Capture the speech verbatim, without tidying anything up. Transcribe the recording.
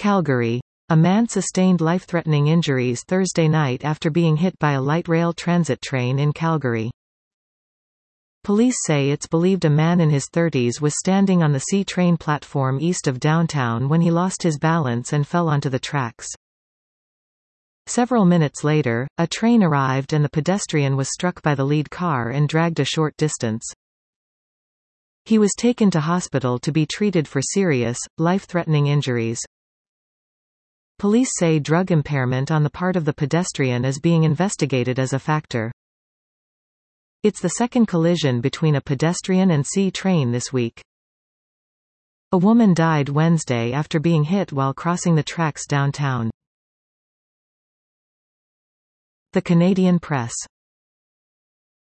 Calgary. A man sustained life-threatening injuries Thursday night after being hit by a light rail transit train in Calgary. Police say it's believed a man in his thirties was standing on the C train platform east of downtown when he lost his balance and fell onto the tracks. Several minutes later, a train arrived and the pedestrian was struck by the lead car and dragged a short distance. He was taken to hospital to be treated for serious, life-threatening injuries. Police say drug impairment on the part of the pedestrian is being investigated as a factor. It's the second collision between a pedestrian and C train this week. A woman died Wednesday after being hit while crossing the tracks downtown. The Canadian Press.